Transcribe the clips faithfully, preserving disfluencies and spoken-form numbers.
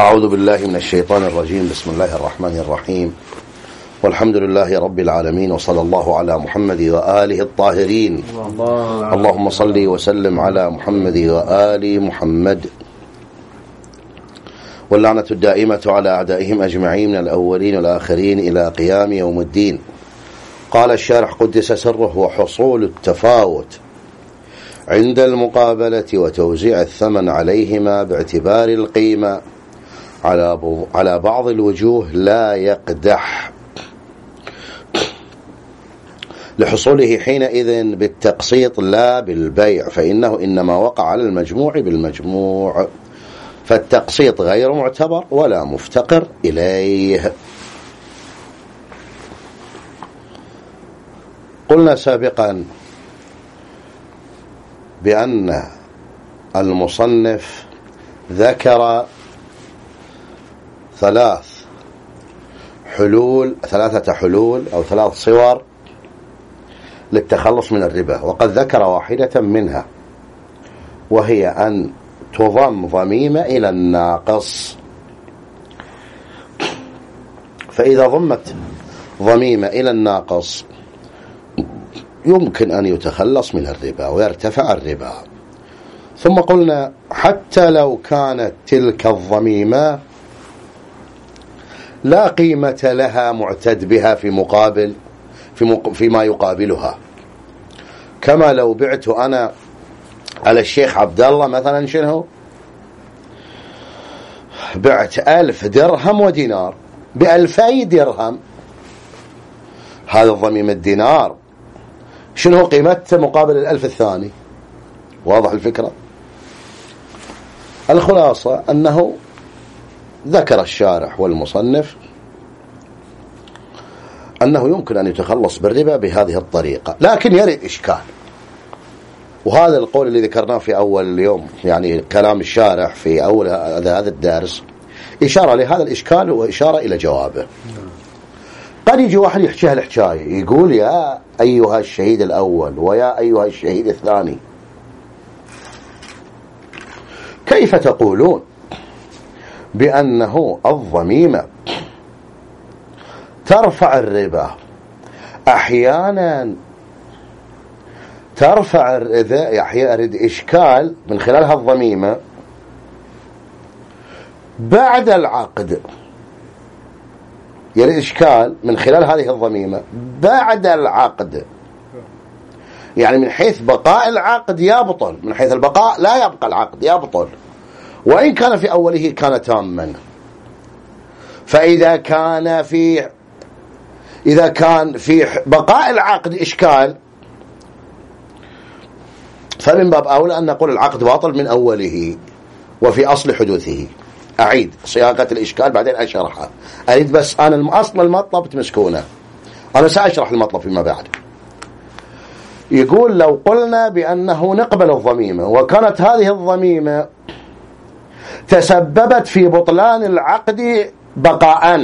أعوذ بالله من الشيطان الرجيم. بسم الله الرحمن الرحيم، والحمد لله رب العالمين، وصلى الله على محمد وآله الطاهرين. الله اللهم صل وسلم على محمد وآل محمد، واللعنة الدائمة على أعدائهم أجمعين من الأولين والآخرين إلى قيام يوم الدين. قال الشارح قدس سره: وحصول التفاوت عند المقابلة وتوزيع الثمن عليهما باعتبار القيمة على على بعض الوجوه لا يقدح، لحصوله حينئذ بالتقسيط لا بالبيع، فإنه إنما وقع على المجموع بالمجموع، فالتقسيط غير معتبر ولا مفتقر إليه. قلنا سابقا بأن المصنف ذكر ثلاث حلول ثلاثة حلول أو ثلاث صور للتخلص من الربا، وقد ذكر واحدة منها، وهي أن تضم ضميمة إلى الناقص. فإذا ضمت ضميمة إلى الناقص يمكن أن يتخلص من الربا ويرتفع الربا. ثم قلنا حتى لو كانت تلك الضميمة لا قيمة لها معتد بها في مقابل في مق... فيما يقابلها، كما لو بعت أنا على الشيخ عبد الله مثلا شنو بعت ألف درهم ودينار بألفي درهم، هذا الضميم الدينار شنو قيمته مقابل الألف الثاني؟ واضح الفكرة؟ الخلاصة أنه ذكر الشارح والمصنف أنه يمكن أن يتخلص بالربا بهذه الطريقة، لكن يرد إشكال، وهذا القول اللي ذكرناه في أول اليوم، يعني كلام الشارح في أول هذا الدرس إشارة لهذا الإشكال وإشارة إلى جوابه. قد يجي واحد يحكي هالحكاية يقول: يا أيها الشهيد الأول ويا أيها الشهيد الثاني، كيف تقولون بأنه الضميمة ترفع الربا؟ أحيانا ترفع الربا، يرد إشكال من خلال هالضميمة بعد العقد، يرد إشكال من خلال هذه الضميمة بعد العقد، يعني من حيث بقاء العقد يبطل، من حيث البقاء لا يبقى العقد يبطل، وإن كان في أوله كان تاما. فإذا كان في إذا كان في بقاء العقد إشكال، فمن باب أولى أن نقول العقد باطل من أوله وفي أصل حدوثه. أعيد صياغة الإشكال بعدين أشرحها، أريد بس أنا أصل المطلب تمسكونه، أنا سأشرح المطلب فيما بعد. يقول: لو قلنا بأنه نقبل الضميمة وكانت هذه الضميمة تسببت في بطلان العقد بقاء،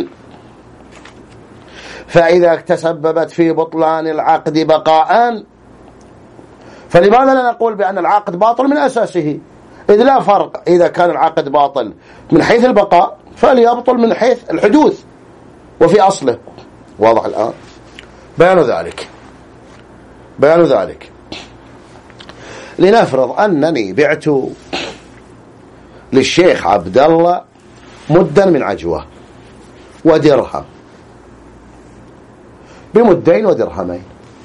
فإذا تسببت في بطلان العقد بقاء فلماذا لا نقول بأن العقد باطل من أساسه؟ إذ لا فرق، إذا كان العقد باطل من حيث البقاء فليبطل من حيث الحدوث وفي أصله. واضح الآن؟ بيان ذلك بيان ذلك لنفرض أنني بعت للشيخ عبد الله مدا من عجوة ودرهم بمدين ودرهمين.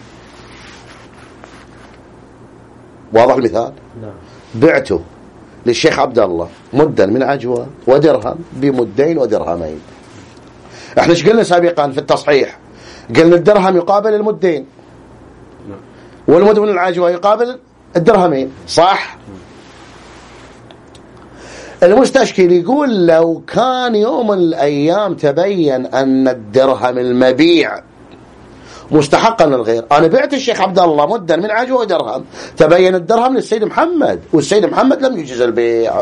واضح المثال؟ نعم. بعته للشيخ عبد الله مدا من عجوة ودرهم بمدين ودرهمين. احنا ايش قلنا سابقا في التصحيح؟ قلنا الدرهم يقابل المدين والمد من العجوة يقابل الدرهمين، صح؟ المستشكل يقول: لو كان يوم من الأيام تبين أن الدرهم المبيع مستحقا للغير، أنا بعت الشيخ عبد الله مدا من عجوة ودرهم، تبين الدرهم للسيد محمد والسيد محمد لم يجز البيع،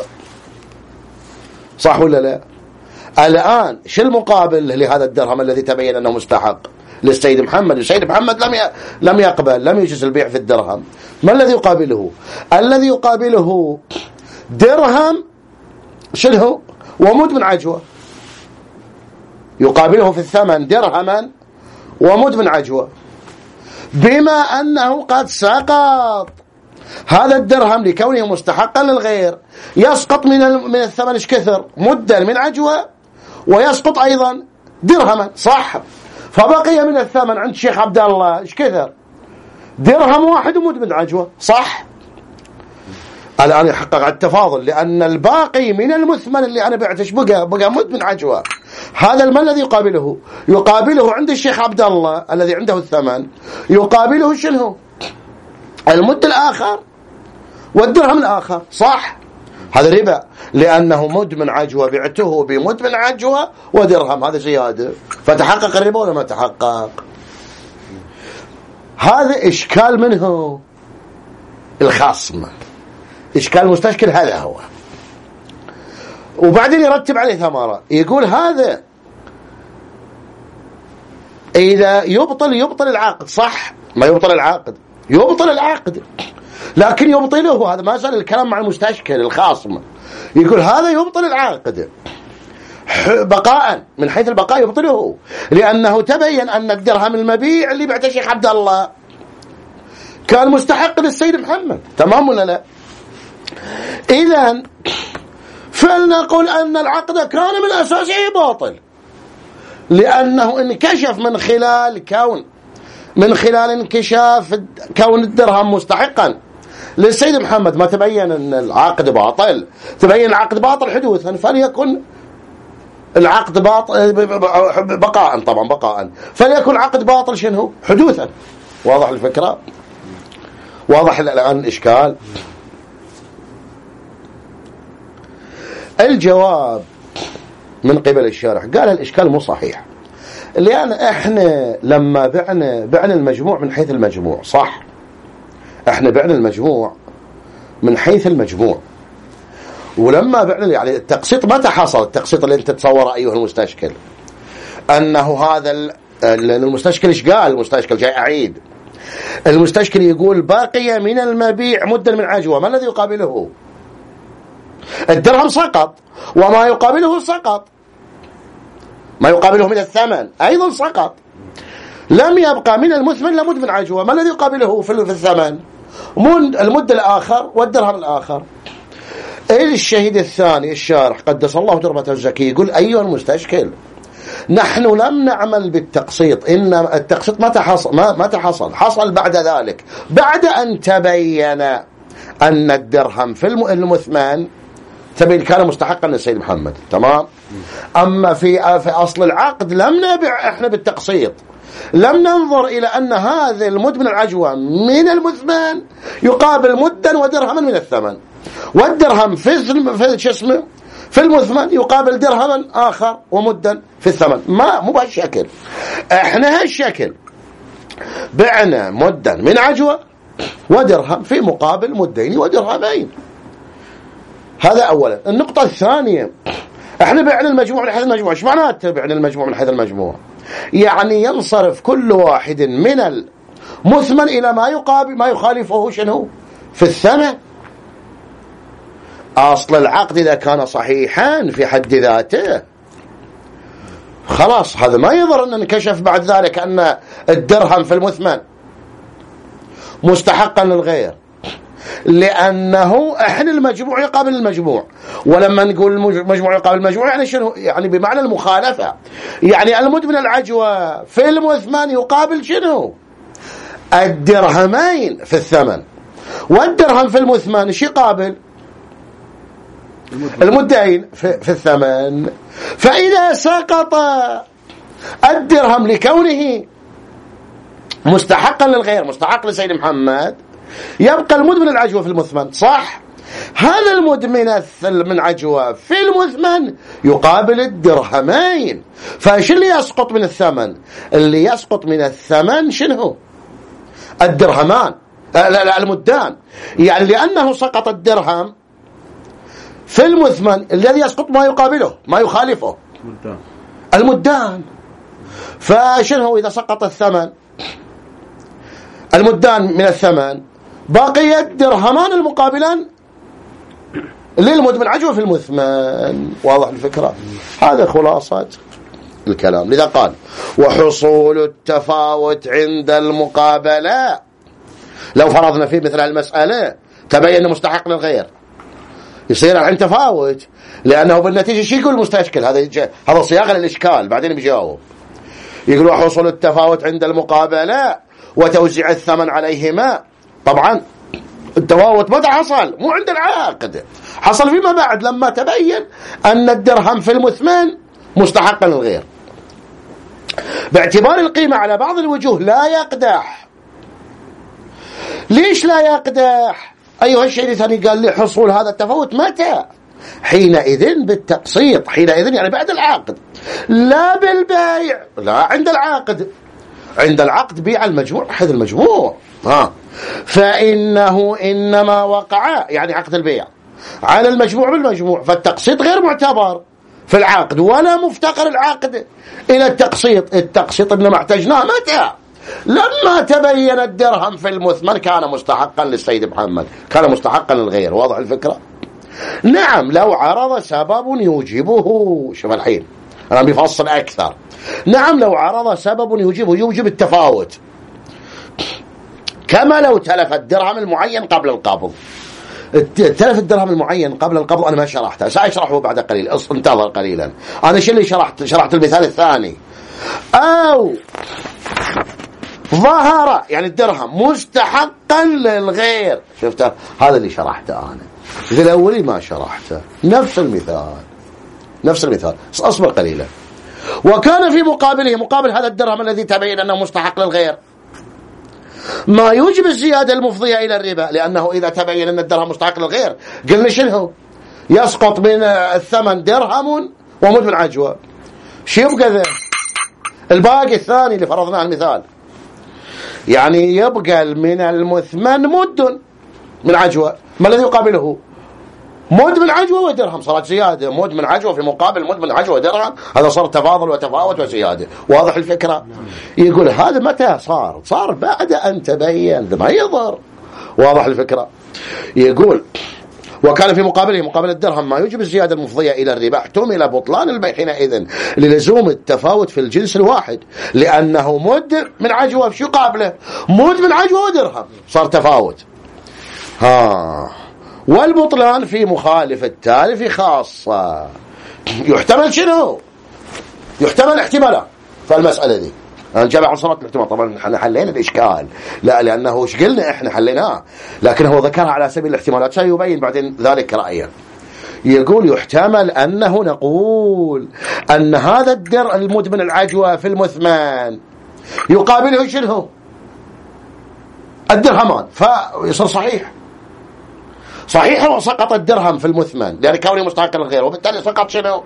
صح ولا لا؟ الآن شو المقابل لهذا الدرهم الذي تبين أنه مستحق للسيد محمد، والسيد محمد لم لم يقبل، لم يجز البيع في الدرهم؟ ما الذي يقابله؟ الذي يقابله درهم شنو ومد من عجوة، يقابله في الثمن درهما ومد من عجوة، بما أنه قد سقط هذا الدرهم لكونه مستحقا للغير، يسقط من من الثمن ايش كثر؟ مدا من عجوة، ويسقط أيضا درهما، صح؟ فبقي من الثمن عند الشيخ عبد الله ايش كثر؟ درهم واحد ومد من عجوة، صح؟ الآن يحقق التفاضل، لأن الباقي من المثمن اللي أنا بعته بقى بقى مد من عجوة. هذا المال الذي يقابله يقابله عند الشيخ عبد الله الذي عنده الثمن، يقابله شنو؟ المد الآخر والدرهم الآخر، صح؟ هذا ربا، لأنه مد من عجوة بعته بمد من عجوة ودرهم، هذا زيادة، فتحقق الربا ولا ما تحقق؟ هذا إشكال منه الخصم، إشكال مستشكل، هذا هو. وبعدين يرتب عليه ثمرة، يقول هذا إذا يبطل يبطل العقد، صح؟ ما يبطل العقد، يبطل العقد، لكن يبطله، هذا ما زال الكلام مع المستشكل الخاصم، يقول هذا يبطل العقد بقاء، من حيث البقاء يبطله، لأنه تبين أن الدرهم المبيع اللي بعته الشيخ عبد الله كان مستحق للسيد محمد، تمام ولا لا؟ إذن فلنقل أن العقد كان من أساسه باطل، لأنه انكشف من خلال كون من خلال انكشاف كون الدرهم مستحقا للسيد محمد، ما تبين أن العقد باطل، تبين العقد باطل حدوثا، فليكن العقد باطل بقاء، طبعا بقاء، فليكن العقد باطل شنو؟ حدوثا. واضح الفكرة؟ واضح الآن الإشكال؟ الجواب من قبل الشارح قال الإشكال مو صحيح، لأن احنا لما بعنا بعنا المجموع من حيث المجموع، صح؟ احنا بعنا المجموع من حيث المجموع، ولما بعنا يعني التقسيط متى حصل؟ التقسيط اللي انت تصوره ايها المستشكل، انه هذا المستشكل ايش قال؟ المستشكل جاي اعيد، المستشكل يقول باقي من المبيع مدا من عجوة، ما الذي يقابله؟ الدرهم سقط، وما يقابله سقط، ما يقابله من الثمن أيضا سقط، لم يبقى من المثمن لمد من عجوة، ما الذي يقابله في الثمن؟ المد الآخر والدرهم الآخر. الشهيد الثاني الشارح قدس الله دربته الزكي يقول أيها المستشكل، نحن لم نعمل بالتقسيط، إن التقسيط متى حصل؟ ما متى حصل؟ حصل بعد ذلك، بعد أن تبين أن الدرهم في المثمن تبين كان مستحقا للسيد محمد، تمام؟ أما في في أصل العقد لم نبع إحنا بالتقسيط، لم ننظر إلى أن هذا المد من العجوة من المثمن يقابل مدا ودرهما من الثمن، والدرهم في في شو اسمه في المثمن يقابل درهما آخر ومدا في الثمن، ما مو بهالشكل. إحنا هالشكل بعنا مدا من عجوة ودرهم في مقابل مدين ودرهمين. هذا أولا. النقطة الثانية، احنا بعنا المجموع من حيث المجموع. ايش معناته بعنا المجموع من حيث المجموع؟ يعني ينصرف كل واحد من المثمن إلى ما يقابل ما يخالفه شنو في الثمن. أصل العقد إذا كان صحيحا في حد ذاته خلاص، هذا ما يضر أن نكشف بعد ذلك أن الدرهم في المثمن مستحقا للغير، لأنه احنا المجموع يقابل المجموع. ولما نقول المجموع يقابل المجموع يعني شنو؟ يعني بمعنى المخالفة، يعني المد من العجوة في المثمن يقابل شنو؟ الدرهمين في الثمن، والدرهم في المثمن ايش يقابل؟ المدين في, في الثمن. فإذا سقط الدرهم لكونه مستحقا للغير مستحق لسيد محمد يبقى المد من العجوة في المثمن، صح؟ هذا المد من من عجوة في المثمن يقابل الدرهمين. فايش اللي يسقط من الثمن؟ اللي يسقط من الثمن شنو؟ الدرهمان، لا لا المدان. يعني لأنه سقط الدرهم في المثمن الذي يسقط ما يقابله ما يخالفه المدان. فشنو إذا سقط الثمن المدان من الثمن بقي الدرهمان المقابلان للمدمن عجوة في المثمن. واضح الفكرة؟ هذا خلاصة الكلام. لذا قال وحصول التفاوت عند المقابلة. لو فرضنا فيه مثل المسألة تبين مستحق للغير، يصير عن تفاوت، لأنه بالنتيجة شيء يقول المستشكل. هذا هذا صياغة للإشكال، بعدين بيجاوب. يقول وحصول التفاوت عند المقابلة وتوزيع الثمن عليهما. طبعا التفاوت متى حصل؟ مو عند العقد، حصل فيما بعد لما تبين أن الدرهم في المثمن مستحق للغير. باعتبار القيمة على بعض الوجوه لا يقدح. ليش لا يقدح؟ أيها الشيء الثاني قال لي حصول هذا التفاوت متى؟ حينئذ بالتقسيط، حينئذ يعني بعد العقد، لا بالبيع، لا عند العقد. عند العقد بيع المجموع أحد المجموع، ها فإنه إنما وقع يعني عقد البيع على المجموع بالمجموع، فالتقسيط غير معتبر في العقد ولا مفتقر العقد إلى التقسيط. التقسيط إنما احتجناه متى؟ لما تبين الدرهم في المثمن كان مستحقا للسيد محمد، كان مستحقا للغير. واضح الفكرة؟ نعم لو عرض سبب يوجبه. شوف الحين أنا بفصل أكثر. نعم لو عرض سبب يوجبه، يوجب التفاوت، كما لو تلف الدرهم المعين قبل القبض. تلف الدرهم المعين قبل القبض أنا ما شرحته، سأشرحه بعد قليل، انتظر قليلا. أنا شو اللي شرحت؟ شرحت المثال الثاني. أو ظهر يعني الدرهم مستحقا للغير. شفته؟ هذا اللي شرحته أنا. إذا الأولي ما شرحته. نفس المثال نفس المثال أصبر قليلا. وكان في مقابله، مقابل هذا الدرهم الذي تبين أنه مستحق للغير، ما يوجب الزيادة المفضية إلى الربا، لأنه إذا تبين أن الدرهم مستحق للغير قلنا شنو؟ يسقط من الثمن درهم ومد من عجوة. شو يبقى ذا؟ الباقي الثاني اللي فرضناه المثال، يعني يبقى من المثمن مد من عجوة. ما الذي يقابله؟ مد من عجوة ودرهم. صارت زيادة، مد من عجوة في مقابل مد من عجوة ودرهم، هذا صار تفاضل وتفاوت وزيادة. واضح الفكرة؟ يقول هذا متى صار؟ صار بعد أن تبين، ما يضر. واضح الفكرة؟ يقول وكان في مقابله، مقابل الدرهم، ما يوجب الزيادة المفضية إلى الربا، احتمل بطلان البيع حينئذ للزوم التفاوت في الجنس الواحد، لأنه مد من عجوة شو قابله؟ مد من عجوة ودرهم، صار تفاوت. ها والبطلان في مخالف التالف خاصة. يحتمل شنو؟ يحتمل احتمالا فالمسألة دي. الجامعة عصرت الاحتمال. طبعا احنا حلينا الإشكال، لا لأنه ايش قلنا احنا حليناه، لكن هو ذكرها على سبيل الاحتمالات، سيبين بعدين ذلك رأيه. يقول يحتمل أنه نقول أن هذا الدر المدمن العجوة في المثمان يقابله شنو؟ الدرهمان، فيصير صحيح صحيح وسقط الدرهم في المثمن لأن كونه مستحق للغير، وبالتالي سقط شنو؟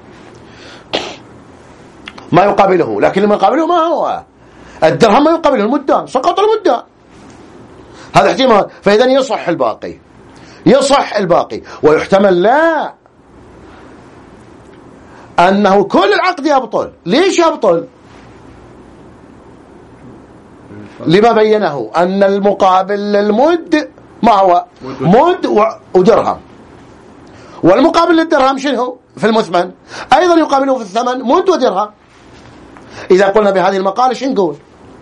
ما يقابله. لكن اللي يقابله ما هو الدرهم، ما يقابله المدان، سقط المدان. هذا احتمال. فإذا يصح الباقي، يصح الباقي. ويحتمل لا أنه كل العقد يبطل. ليش يبطل؟ لما بينه أن المقابل للمد ما هو؟ مد ودرهم، والمقابل للدرهم شنو في المثمن؟ أيضا يقابله في الثمن مد ودرهم. إذا قلنا بهذه المقالة شو نقول؟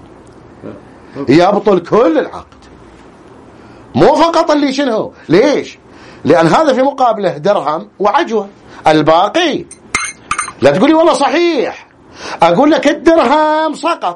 يبطل كل العقد، مو فقط اللي شنو. ليش؟ لأن هذا في مقابله درهم وعجوة، الباقي لا تقولي والله صحيح، أقول لك الدرهم سقط،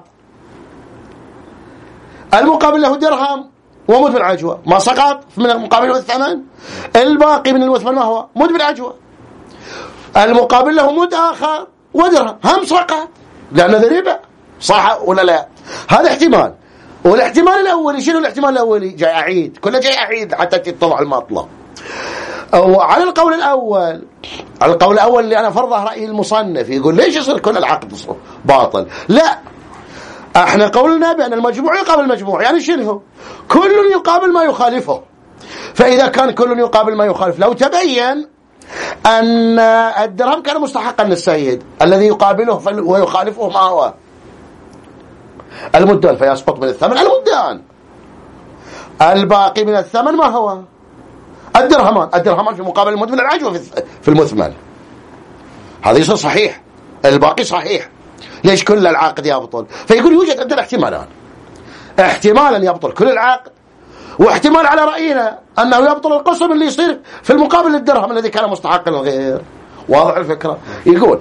المقابل له درهم ومد بالعجوة، ما سقط من المقابل له الثمن، الباقي من المثمن ما هو؟ مد بالعجوة. المقابل له مد آخر ودرهم، هم سقط لأن ذا ربا. صح ولا لا؟ هذا احتمال. والاحتمال الأولي شنو؟ الاحتمال الأولي جاي أعيد، كله جاي أعيد حتى تتضح المطلب. أو على القول الأول، على القول الأول اللي أنا فرضه رأي المصنف، يقول ليش يصير كل العقد باطل؟ لا، احنا قولنا بأن المجموع يقابل المجموع، يعني شنو؟ كل يقابل ما يخالفه. فإذا كان كل يقابل ما يخالف، لو تبين أن الدرهم كان مستحقا للسيد، الذي يقابله ويخالفه ما هو؟ المدان، فيسقط من الثمن المدان. الباقي من الثمن ما هو؟ الدرهمان الدرهمان في مقابل المدمن العجوة في المثمن، هذا يصير صحيح، الباقي صحيح. ليش كل العقد يبطل؟ فيقول يوجد عندنا احتمالان، احتمالا يبطل كل العقد، واحتمال على رأينا أنه يبطل القسم اللي يصير في المقابل الدرهم الذي كان مستحقا للغير. واضح الفكرة؟ يقول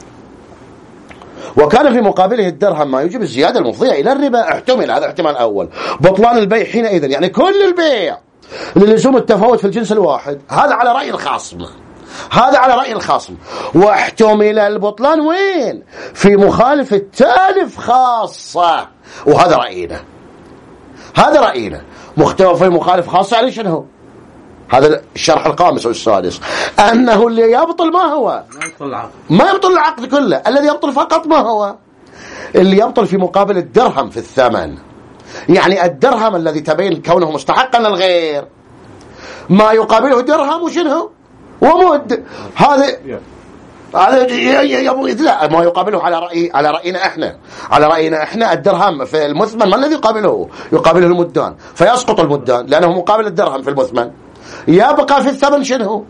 وكان في مقابله الدرهم ما يوجب الزيادة المفضية إلى الربا احتمل، هذا احتمال أول، بطلان البيع حينئذ، يعني كل البيع للزوم التفاوت في الجنس الواحد، هذا على رأي الخاصم، هذا على رأي الخاصم. واحتمل البطلان وين؟ في مخالف التالف خاصة، وهذا رأينا، هذا رأينا مختلف في مخالف خاصة. يعني شنو هذا الشرح الخامس والسادس؟ أنه اللي يبطل ما هو؟ ما يبطل العقد، ما يبطل العقد كله، الذي يبطل فقط ما هو؟ اللي يبطل في مقابل الدرهم في الثمن، يعني الدرهم الذي تبين كونه مستحقا للغير ما يقابله درهم وشنه ومد، هذا هذا لا ما يقابله على رأي على رأينا احنا، على رأينا احنا الدرهم في المثمن ما الذي يقابله؟ يقابله المدان، فيسقط المدان لأنه مقابل الدرهم في المثمن، يبقى في الثمن شنو؟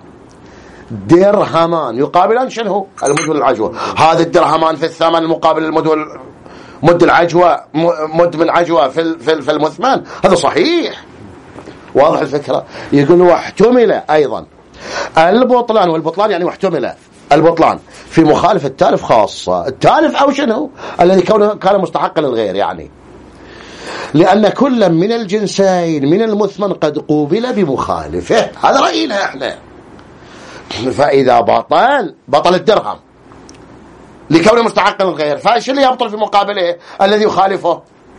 درهمان يقابلان شنو؟ المد والعجوة. هذا الدرهمان في الثمن المقابل المد وال مد العجوة، مد من عجوة في في المثمن، هذا صحيح. واضح الفكرة؟ يقول واحتمل أيضا البطلان، والبطلان يعني واحتمل البطلان في مخالف التالف خاصة، التالف أو شنو الذي كان مستحقا للغير، يعني لأن كل من الجنسين من المثمن قد قوبل بمخالفه، هذا رأينا احنا. فإذا بطل بطل الدرهم لكونه مستحقا للغير، فايش اللي يبطل في مقابله؟ الذي يخالفه،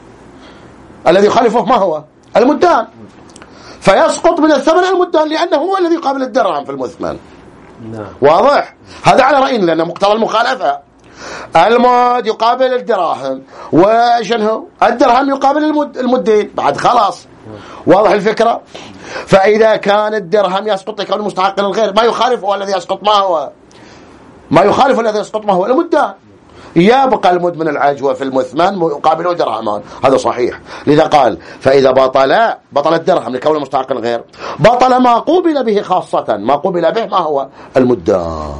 الذي يخالفه ما هو؟ المدان، فيسقط من الثمن المدان لأنه هو الذي يقابل الدرهم في المثمن. واضح؟ هذا على رأينا لأن مقتضى المخالفة المد يقابل الدراهم، وشنو الدرهم يقابل المد المدين بعد خلاص. واضح الفكرة؟ فإذا كان الدرهم يسقط لكون مستحق للغير، ما يخالفه الذي يسقط ما هو؟ ما يخالف الذي يسقط ما هو؟ المدان، يبقى المد من العجوة في المثمن يقابله درهمان، هذا صحيح. لذا قال فإذا بطل بطل الدرهم لكونه مستحق للغير، بطل ما قوبل به خاصة، ما قوبل به ما هو؟ المدان،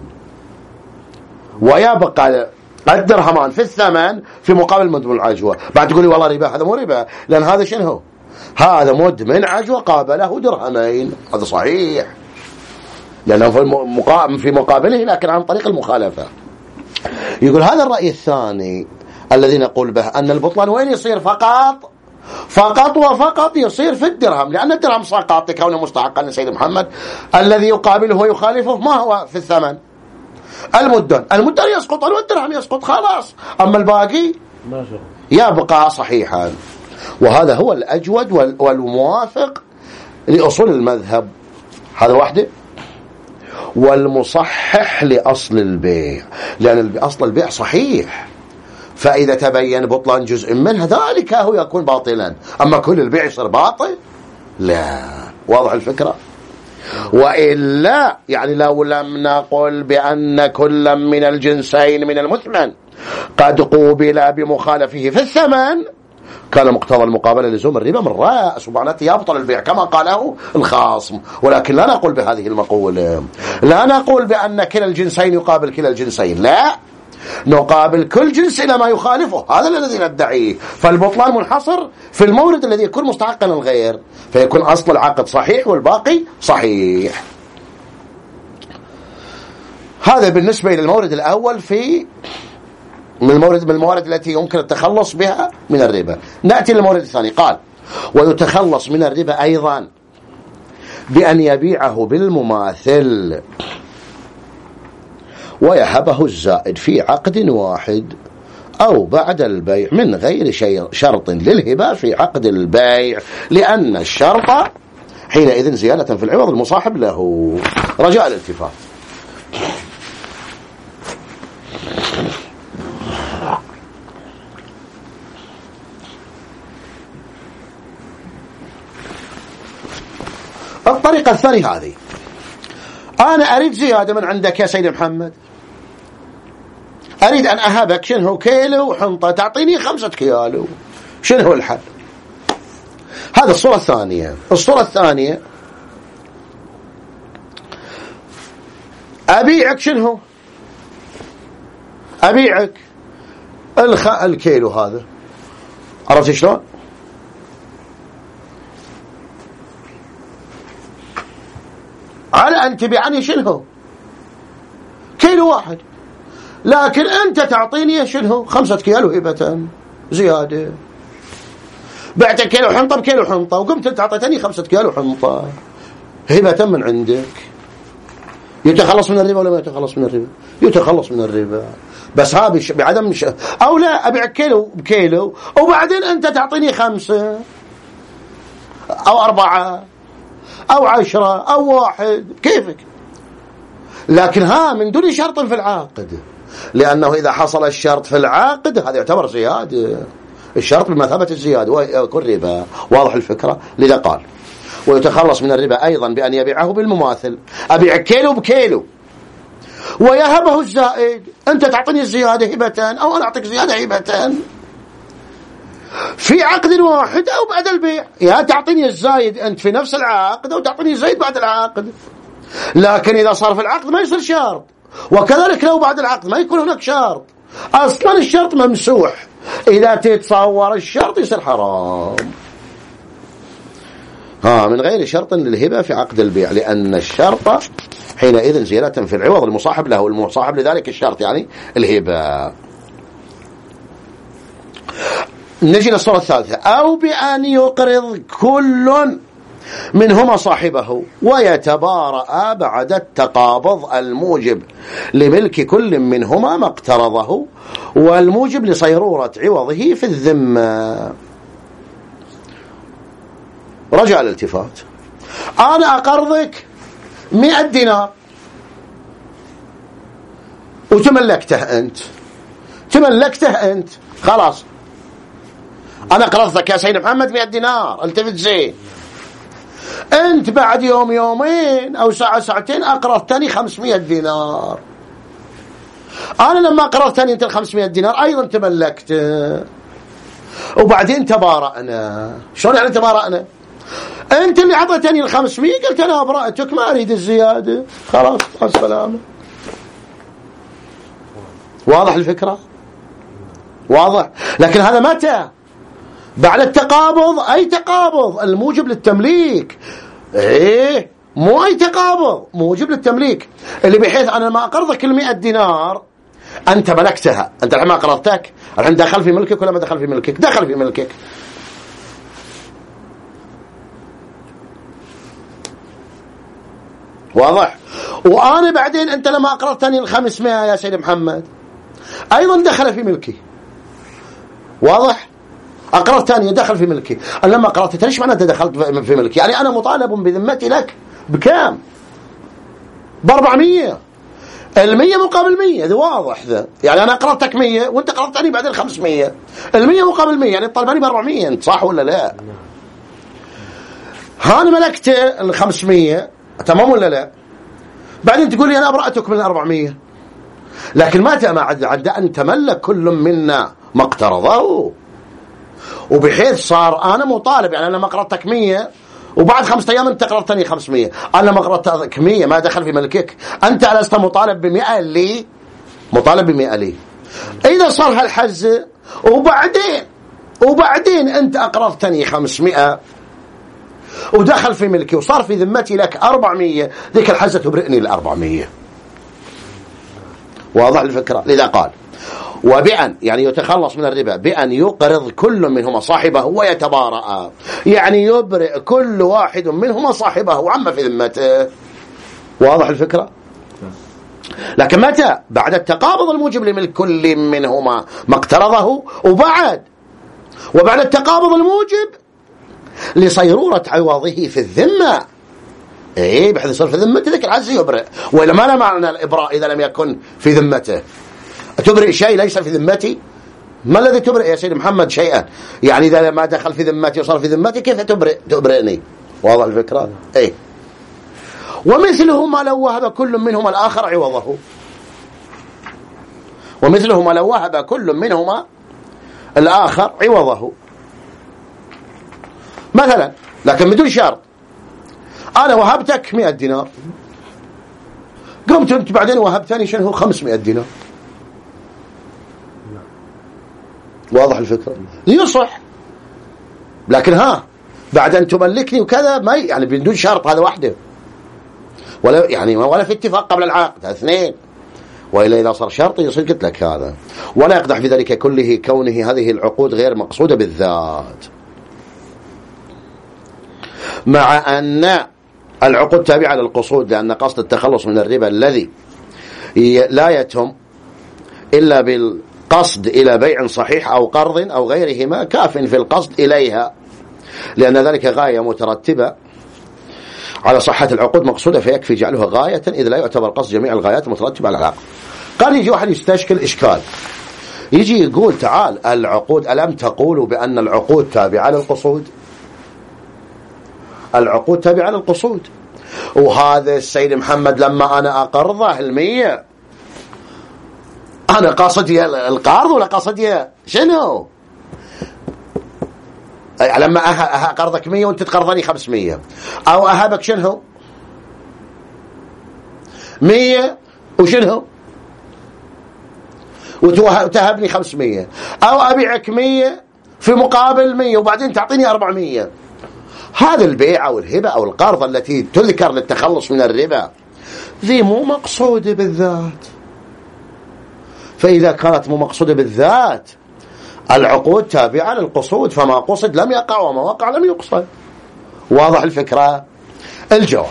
ويبقى الدرهمان في الثمن في مقابل مد من العجوة. بعد تقولي والله ربا، هذا مو ربا، لأن هذا شنو؟ هذا مد من عجوة قابله درهمين، هذا صحيح لأنه في مقابله لكن عن طريق المخالفة. يقول هذا الرأي الثاني الذي نقول به أن البطلان وين يصير؟ فقط فقط وفقط يصير في الدرهم، لأن الدرهم سقط كونه مستحقا لسيد محمد، الذي يقابله ويخالفه ما هو في الثمن؟ المدن، المدن يسقط والدرهم يسقط خلاص، أما الباقي يبقى صحيحا. وهذا هو الأجود والموافق لأصول المذهب، هذا واحدة. والمصحح لأصل البيع، لأن أصل البيع صحيح، فإذا تبين بطلان جزء منه ذلك هو يكون باطلا، أما كل البيع يصير باطل لا. واضح الفكرة؟ وإلا يعني لو لم نقل بأن كل من الجنسين من المثمن قد قوبل بمخالفه في الثمن كان مقتضى المقابلة لزوم الربا من رأس، ومعناته يبطل البيع كما قاله الخاصم. ولكن لا نقول بهذه المقولة، لا نقول بأن كلا الجنسين يقابل كلا الجنسين، لا، نقابل كل جنس إلى ما يخالفه، هذا الذي ندعيه. فالبطلان منحصر في المورد الذي يكون مستحقا للغير، فيكون أصل العقد صحيح والباقي صحيح. هذا بالنسبة إلى المورد الأول في من المورد من الموارد التي يمكن التخلص بها من الربا. نأتي للمورد الثاني، قال ويتخلص من الربا أيضا بأن يبيعه بالمماثل ويهبه الزائد في عقد واحد أو بعد البيع من غير شرط للهبة في عقد البيع، لأن الشرط حينئذ زيادة في العوض المصاحب له. رجاء الالتفات. الطريقة الثانية هذه، أنا أريد زيادة من عندك يا سيد محمد، أريد أن أهبك شنو كيلو حنطة، تعطيني خمسة كيلو، شنو الحل؟ هذا الصورة الثانية. الصورة الثانية أبيعك شنو؟ أبيعك الخ... الكيلو هذا، عرفت شلون؟ على أن تبيعني شنو؟ كيلو واحد، لكن أنت تعطيني شنو؟ خمسة كيلو هبة زيادة. بعتك كيلو حنطة بكيلو حنطة، وقمت أنت أعطيتني خمسة كيلو حنطة هبة من عندك. يتخلص من الربا ولا ما يتخلص من الربا؟ يتخلص من الربا، بس ها بعدم مش... أو لا أبيع كيلو بكيلو وبعدين أنت تعطيني خمسة أو أربعة أو عشرة أو واحد، كيفك. لكن ها من دون شرط في العقد، لأنه إذا حصل الشرط في العقد هذا يعتبر زيادة، الشرط بمثابة الزيادة ويكون ربا. واضح الفكرة؟ لذا قال ويتخلص من الربا أيضا بأن يبيعه بالمماثل، أبيع كيلو بكيلو ويهبه الزائد، أنت تعطيني الزيادة هبة أو أنا أعطيك زيادة هبة في عقد واحد أو بعد البيع، يا تعطيني الزايد أنت في نفس العقد أو تعطيني الزايد بعد العقد. لكن إذا صار في العقد ما يصير شرط، وكذلك لو بعد العقد ما يكون هناك شرط. أصلا الشرط ممسوح، إذا تتصور الشرط يصير حرام. ها من غير شرط للهبة في عقد البيع، لأن الشرط حينئذ زيادة في العوض المصاحب له، المصاحب لذلك الشرط يعني الهبة. نجي للصورة الثالثة، أو بأن يقرض كل منهما صاحبه ويتبارأ بعد التقابض الموجب لملك كل منهما ما اقترضه والموجب لصيرورة عوضه في الذمة. رجع الالتفات، أنا أقرضك مئة دينار وتملكته أنت، تملكته أنت خلاص، أنا قرضتك يا سيد محمد مئة دينار، التفت زين. أنت بعد يوم يومين أو ساعة ساعتين أقرضتني خمسمائة دينار، أنا لما أقرضتني أنت الخمسمائة دينار أيضا تملكت، وبعدين تبارأنا. شلون يعني تبارأنا؟ أنت اللي عطيتني الخمسمائة قلت أنا أبرأتك ما أريد الزيادة، خلاص مع السلامة. واضح الفكرة؟ واضح. لكن هذا متى؟ بعد التقابض، أي تقابض الموجب للتمليك، إيه مو أي تقابض موجب للتمليك، اللي بحيث أنا لما أقرضك المئة دينار أنت ملكتها، أنت الحين ما قرضتك الحين دخل في ملكك ولا ما دخل في ملكك؟ دخل في ملكك. واضح. وأنا بعدين أنت لما أقرضتني الخمسمائة يا سيد محمد أيضا دخل في ملكي. واضح. أقرض ثانية دخل في ملكي، أنا لما أقرضت ليش معنى أنت دخلت في ملكي؟ يعني أنا مطالب بذمتي لك بكام؟ بأربعمية، المية مقابل مية، ده واضح ذا. يعني أنا أقرضتك مية وأنت قرضتني بعدين خمسمية، المية مقابل مية، يعني طالباني بأربعمية، أنت صح ولا لا؟ هاني ملكت الخمسمية تمام ولا لا؟ بعدين تقول لي أنا أبرأتك من الأربعمية، لكن متى ما عد عد أن تملك كل منا ما اقترضه، وبحيث صار أنا مطالب، يعني أنا ما قرضتك مية وبعد خمسة أيام أنت قرضتني خمسمية، أنا ما قرضتك مية ما دخل في ملكك، أنت لست مطالب بمئة لي، مطالب بمئة لي. إذا صار هالحز وبعدين وبعدين أنت أقرضتني خمسمائة ودخل في ملكي وصار في ذمتي لك أربعمية، ذيك الحزة تبرئني الأربعمية. واضح الفكرة؟ لذا قال وبأن يعني يتخلص من الربا بأن يقرض كل منهما صاحبه ويتبارأ، يعني يبرئ كل واحد منهما صاحبه عما في ذمته. واضح الفكرة؟ لكن متى؟ بعد التقابض الموجب لملك كل منهما ما اقترضه، وبعد وبعد التقابض الموجب لصيرورة عوضه في الذمة، ايه بحيث يصير في ذمته ذلك العز يبرئ. وإلا ما له معنى الإبراء إذا لم يكن في ذمته. تبرئ شيء ليس في ذمتي؟ ما الذي تبرئ يا سيدي محمد شيئا؟ يعني إذا ما دخل في ذمتي وصار في ذمتي كيف تبرئ تبرئني؟ واضح الفكرة؟ ايه. ومثله ما لو وهب كل منهما الآخر عوضه، ومثله ما لو وهب كل منهما الآخر عوضه، مثلا لكن بدون شرط. أنا وهبتك مئة دينار، قمت أنت بعدين وهبتني شنو خمسمائة دينار. واضح الفكرة؟ يصح، لكن ها بعد أن تملكني وكذا ما يعني بدون شرط، هذا واحدة، ولا يعني ولا في اتفاق قبل العقد، اثنين، وإلا إذا صار شرط يصير قلت لك هذا. ولا يقدح في ذلك كله كونه هذه العقود غير مقصودة بالذات، مع أن العقود تابعة للقصود، لأن قصد التخلص من الربا الذي لا يتم إلا بالقصد إلى بيع صحيح أو قرض أو غيرهما كاف في القصد إليها، لأن ذلك غاية مترتبة على صحة العقود مقصودة، فيكفي جعلها غاية إذ لا يعتبر قصد جميع الغايات المترتبة على العقد. قال يجي واحد يستشكل إشكال، يجي يقول تعال العقود، ألم تقولوا بأن العقود تابعة للقصود؟ العقود تابعة للقصود، وهذا السيد محمد لما أنا أقرضه المية أنا قاصدي القرض ولا قاصدي شنو؟ لما أقرضك مية وأنت تقرضني خمسمية، أو أهبك شنو مية وشنو وتهبني خمسمية، أو أبيعك مية في مقابل مية وبعدين تعطيني أربعمية. هذا البيع أو الهبة أو القرض التي تذكر للتخلص من الربا ذي مو مقصودة بالذات، فإذا كانت مو مقصودة بالذات العقود تابعة للقصود، فما قصد لم يقع وما وقع لم يقصد. واضح الفكرة؟ الجواب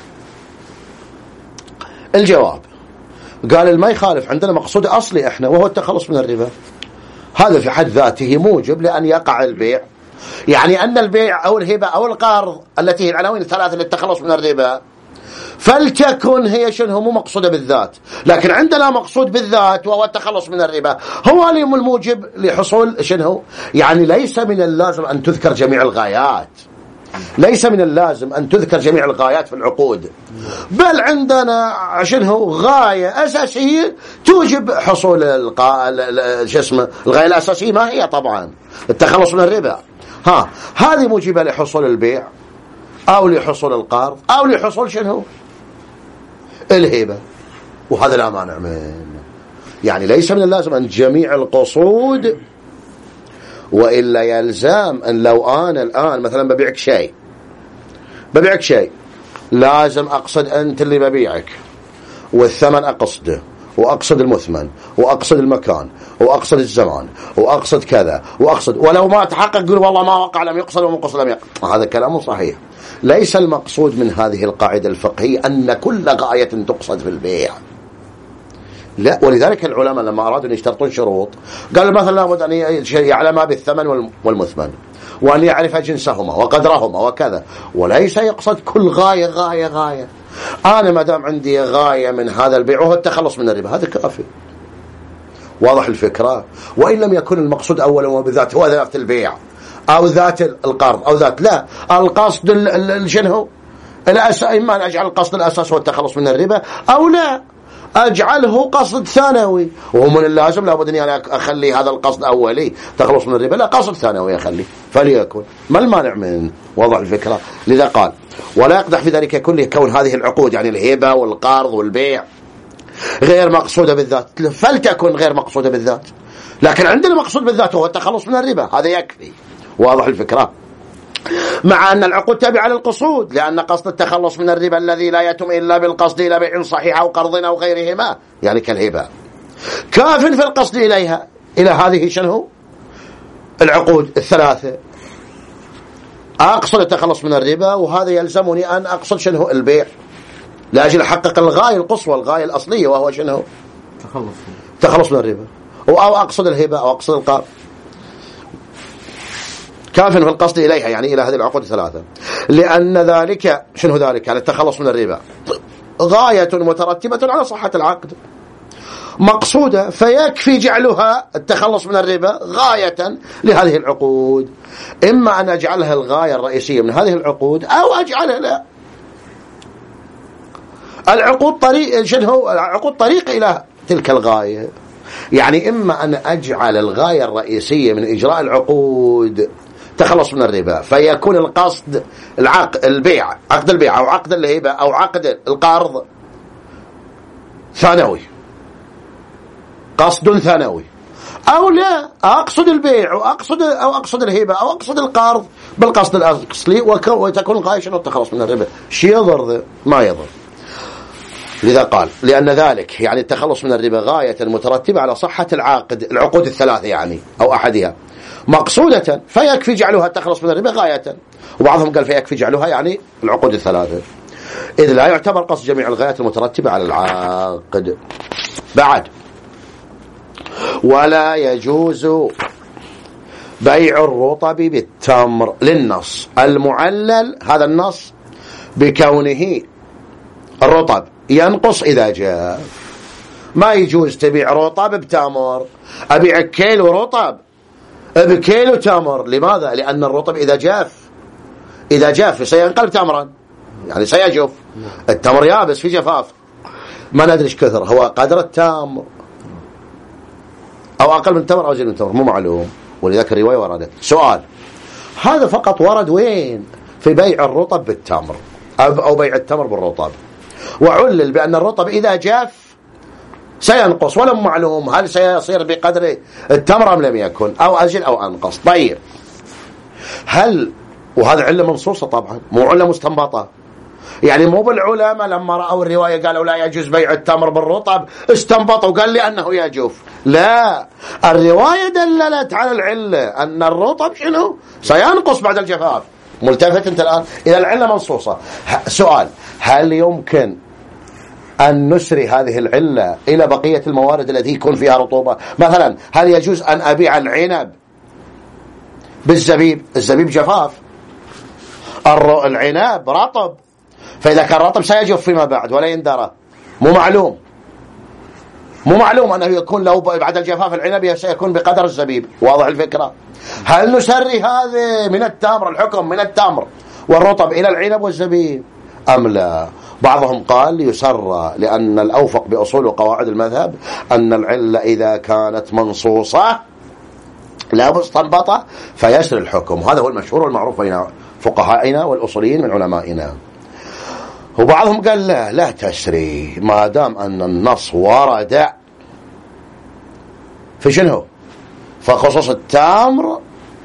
الجواب قال ما يخالف، عندنا مقصود أصلي إحنا وهو التخلص من الربا، هذا في حد ذاته موجب لأن يقع البيع، يعني أن البيع أو الهبة أو القرض التي هي العناوين الثلاثة للتخلص من الربا فلتكن هي شنو مو مقصودة بالذات، لكن عندنا مقصود بالذات وهو التخلص من الربا، هو الموجب لحصول شنو، يعني ليس من اللازم أن تذكر جميع الغايات، ليس من اللازم أن تذكر جميع الغايات في العقود، بل عندنا شنو غاية أساسية توجب حصول القا... شو اسمه الغاية الأساسية ما هي طبعا التخلص من الربا، ها هذه موجبة لحصول البيع أو لحصول القرض أو لحصول شنو الهبة، وهذا لا مانع منه. يعني ليس من اللازم أن جميع القصود، وإلا يلزم أن لو أنا الآن مثلا ببيعك شيء ببيعك شيء لازم أقصد أنت اللي ببيعك، والثمن أقصده، وأقصد المثمن، وأقصد المكان، وأقصد الزمان، وأقصد كذا وأقصد، ولو ما تحقق قل والله ما وقع لم يقصد وما قصد لم يقصد. هذا كلام صحيح. ليس المقصود من هذه القاعدة الفقهية أن كل غاية تقصد في البيع، لا. ولذلك العلماء لما أرادوا أن يشترطون شروط قالوا مثلا لابد أن يعلم بالثمن والمثمن، وأن يعرف جنسهما وقدرهما وكذا، وليس يقصد كل غاية غاية غاية. أنا ما دام عندي غاية من هذا البيع وهو التخلص من الربا هذا كافي. واضح الفكرة؟ وإن لم يكن المقصود أولا وبذات هو ذات البيع أو ذات القرض أو ذات، لا، القصد شنو الأساس، إما أن أجعل القصد الأساس هو التخلص من الربا أو لا أجعله قصد ثانوي، وهو من اللازم لابد أني أنا أخلي هذا القصد أولي تخلص من الربا، لا قصد ثانوي أخلي فليكن، ما المانع من وضع الفكرة. لذا قال ولا يقدح في ذلك كله كون هذه العقود يعني الهبة والقرض والبيع غير مقصودة بالذات، فلتكن غير مقصودة بالذات، لكن عندنا مقصود بالذات وهو التخلص من الربا، هذا يكفي. واضح الفكرة؟ مع أن العقود تابعة للقصود، لأن قصد التخلص من الربا الذي لا يتم إلا بالقصد إلى بيع صحيح أو قرض أو غيرهما يعني كالهبة كاف في القصد إليها، إلى هذه شنو العقود الثلاثة. أقصد التخلص من الربا وهذا يلزمني أن أقصد شنو البيع لأجل أحقق الغاية القصوى الغاية الأصلية وهو شنو تخلص تخلص من الربا، أو أقصد الهبة أو أقصد القرض، كاف في القصد إليها يعني إلى هذه العقود الثلاثة، لأن ذلك شنو ذلك يعني التخلص من الربا غاية مترتبة على صحة العقد مقصودة، فيكفي جعلها التخلص من الربا غاية لهذه العقود، إما أن أجعلها الغاية الرئيسية من هذه العقود أو أجعلها لا العقود طريق شنو العقود طريق إلى تلك الغاية، يعني إما أن أجعل الغاية الرئيسية من إجراء العقود تخلص من الربا فيكون القصد العقد البيع عقد البيع أو عقد الهبة أو عقد القرض ثانوي، قصد ثانوي، أو لا أقصد البيع وأقصد أو أقصد الهبة أو أقصد القرض بالقصد الأصلي وتكون الغاية شنو التخلص من الربا. شيء يضر؟ ما يضر. لذا قال لأن ذلك يعني التخلص من الربا غاية مترتبة على صحة العقد، العقود الثلاثة يعني أو أحدها مقصودة، فيكفي جعلها التخلص من الربا غاية. وبعضهم قال فيكفي جعلها يعني العقود الثلاثة، إذ لا يعتبر قصد جميع الغايات المترتبة على العقد. بعد ولا يجوز بيع الرطب بالتمر للنص المعلل، هذا النص بكونه الرطب ينقص إذا جاء. ما يجوز تبيع رطب بتمر، أبيع كيلو رطب بكيلو تمر. لماذا؟ لأن الرطب إذا جاف إذا جاف سينقلب تمرا، يعني سيجف. التمر يابس في جفاف، ما ندري ايش كثر هو قدر التمر، أو أقل من التمر أو زي من التمر، مو معلوم. ولذلك الرواية وردت. سؤال، هذا فقط ورد وين؟ في بيع الرطب بالتمر أو بيع التمر بالرطب، وعلل بأن الرطب إذا جاف سينقص، ولم معلوم هل سيصير بقدر التمر أم لم يكن، أو أزل أو أنقص. طيب هل، وهذا علة منصوصة طبعا، مو علة مستنبطة، يعني مو بالعلماء لما رأوا الرواية قالوا لا يجوز بيع التمر بالرطب استنبطوا وقال لي أنه يجوز. لا، الرواية دللت على العلة أن الرطب شنو سينقص بعد الجفاف. ملتفت أنت الآن إلى العلة منصوصة. سؤال، هل يمكن أن نسري هذه العلة إلى بقية الموارد التي يكون فيها رطوبة؟ مثلا هل يجوز أن أبيع العنب بالزبيب؟ الزبيب جفاف، العنب رطب، فإذا كان رطب سيجف فيما بعد ولا يندرى، مو معلوم مو معلوم أنه يكون لو بعد الجفاف العنب سيكون بقدر الزبيب. واضح الفكرة؟ هل نسري هذا من التمر، الحكم من التمر والرطب إلى العنب والزبيب أم لا؟ بعضهم قال يسرى، لأن الأوفق بأصول وقواعد المذهب أن العلة إذا كانت منصوصة لا مستنبطة فيسري الحكم. هذا هو المشهور والمعروف بين فقهائنا والأصوليين من علمائنا. وبعضهم قال لا لا تسري ما دام أن النص ورد في شنو؟ فخصوص التمر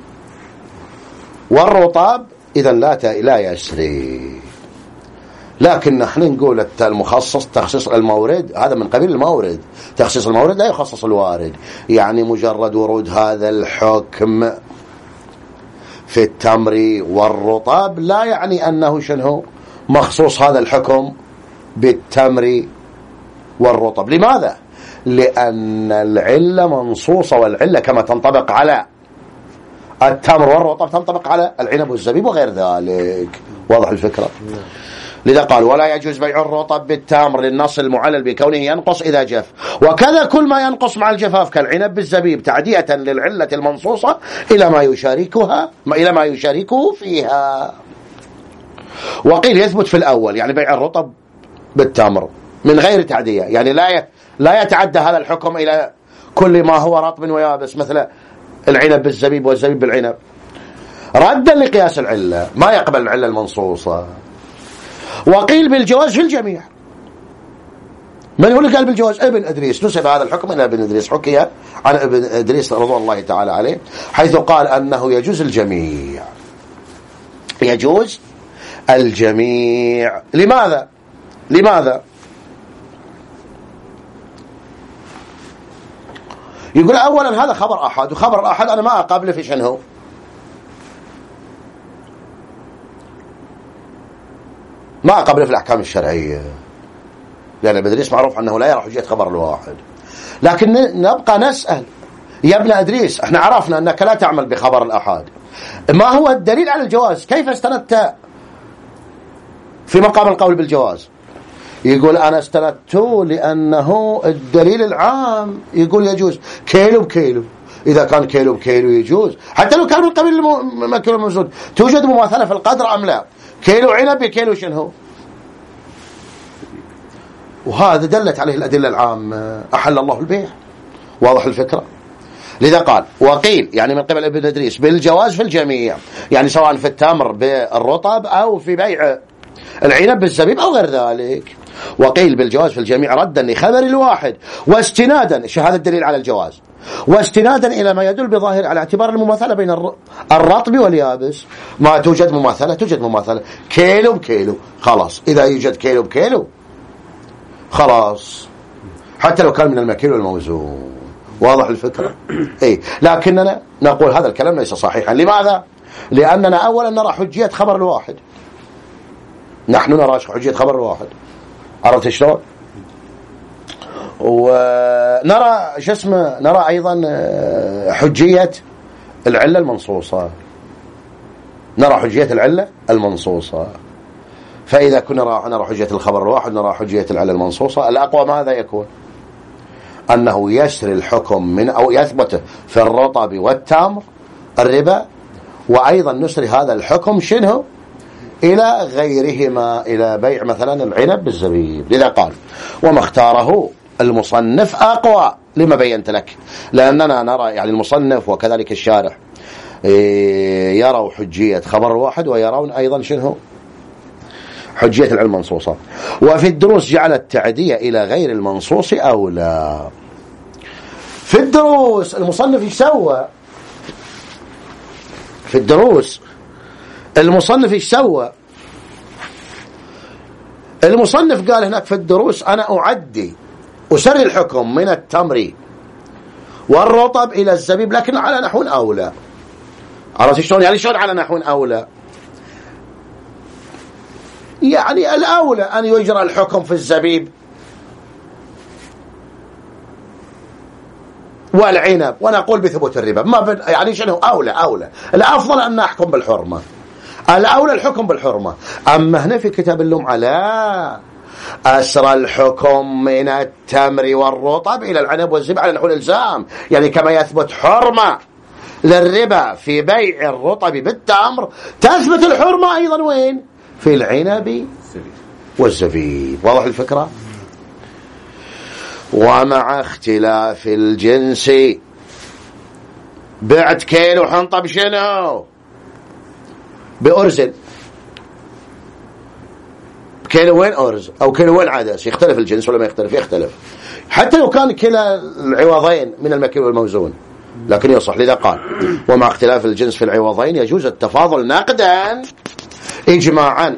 والرطب إذا لا لا يسري. لكن نحن نقول المخصص تخصيص المورد هذا من قبيل المورد، تخصيص المورد لا يخصص الوارد. يعني مجرد ورود هذا الحكم في التمر والرطب لا يعني أنه شنو مخصوص هذا الحكم بالتمر والرطب. لماذا؟ لأن العلة منصوصة، والعلة كما تنطبق على التمر والرطب تنطبق على العنب والزبيب وغير ذلك. واضح الفكرة؟ لذا قال ولا يجوز بيع الرطب بالتمر للنص المعلل بكونه ينقص إذا جف، وكذا كل ما ينقص مع الجفاف كالعنب بالزبيب تعدية للعلة المنصوصة إلى ما يشاركها إلى ما يشاركه فيها. وقيل يثبت في الأول يعني بيع الرطب بالتمر من غير تعدية، يعني لا لا يتعدى هذا الحكم إلى كل ما هو رطب ويابس مثل العنب بالزبيب والزبيب بالعنب، ردا لقياس العلة ما يقبل العلة المنصوصة. وقيل بالجواز في الجميع. من هو اللي قال بالجواز؟ ابن إدريس، نسب هذا الحكم إلى ابن إدريس، حكي عن ابن إدريس رضوان الله تعالى عليه حيث قال أنه يجوز الجميع، يجوز الجميع. لماذا؟ لماذا؟ يقول أولا هذا خبر أحد، وخبر الأحد أنا ما أقابله في شنو؟ ما أقابله في الأحكام الشرعية، لأن ابن إدريس معروف أنه لا يرى حجية خبر الواحد. لكن نبقى نسأل يا ابن إدريس، احنا عرفنا أنك لا تعمل بخبر الأحد، ما هو الدليل على الجواز؟ كيف استندت في مقام القول بالجواز؟ يقول أنا استندت لأنه الدليل العام يقول يجوز كيلو بكيلو، إذا كان كيلو بكيلو يجوز حتى لو كان من قبيل المكيل الموزون. توجد مماثلة في القدر أم لا؟ كيلو عنب بكيلو شنو؟ وهذا دلت عليه الأدلة العامة، أحل الله البيع. واضح الفكرة؟ لذا قال وقيل يعني من قبل ابن إدريس بالجواز في الجميع، يعني سواء في التمر بالرطب أو في بيع العنب بالزبيب أو غير ذلك. وقيل بالجواز في الجميع ردا لخبر الواحد واستنادا، هذا الدليل على الجواز، واستنادا إلى ما يدل بظاهر على اعتبار المماثلة بين الرطب واليابس. ما توجد مماثلة، توجد مماثلة، كيلو بكيلو خلاص، إذا يوجد كيلو بكيلو خلاص، حتى لو كان من المكيل والموزون. واضح الفكرة؟ إيه. لكننا نقول هذا الكلام ليس صحيحا. لماذا؟ لأننا أولا نرى حجية خبر الواحد، نحن نرى حجية خبر الواحد، عرفت شلون؟ ونرى شو اسمه، نرى أيضا حجية العلة المنصوصة، نرى حجية العلة المنصوصة. فإذا كنا نرى حجية الخبر الواحد نرى حجية العلة المنصوصة، الأقوى ماذا يكون؟ أنه يسري الحكم من أو يثبت في الرطب والتمر الربا، وأيضا نسري هذا الحكم شنو إلى غيرهما، إلى بيع مثلا العنب بالزبيب. لذا قال وما اختاره المصنف أقوى، لما بينت لك، لأننا نرى يعني المصنف وكذلك الشارح يروا حجية خبر واحد ويرون أيضا شنو حجية العلم المنصوصة. وفي الدروس جعل التعدية إلى غير المنصوص أولى. في الدروس المصنف يسوى، في الدروس المصنف يسوى، المصنف قال هناك في الدروس أنا أعدي أسري الحكم من التمر والرطب إلى الزبيب، لكن على نحو أولى. عرفت شلون؟ يعني شلون على نحو أولى؟ يعني الأولى أن يجرى الحكم في الزبيب والعنب، ونقول بثبوت الربا. ما بد... يعني شنو أولى؟ أولى الأفضل أن نحكم بالحرمة، الأولى الحكم بالحرمة. أما هنا في كتاب اللمعة لا، أسرى الحكم من التمر والرطب إلى العنب والزبيب على نحو الإلزام، يعني كما يثبت حرمة للربا في بيع الرطب بالتمر تثبت الحرمة أيضا وين؟ في العنب والزبيب. واضح الفكرة؟ ومع اختلاف الجنس، بعت كيلو حنطة بشنو؟ بأرزل، كيلوين أرز أو كيلوين عدس، يختلف الجنس ولا ما يختلف؟ يختلف، حتى لو كان كلا العوضين من المكيل والموزون، لكن يصح. لذا قال ومع اختلاف الجنس في العوضين يجوز التفاضل نقدا إجماعا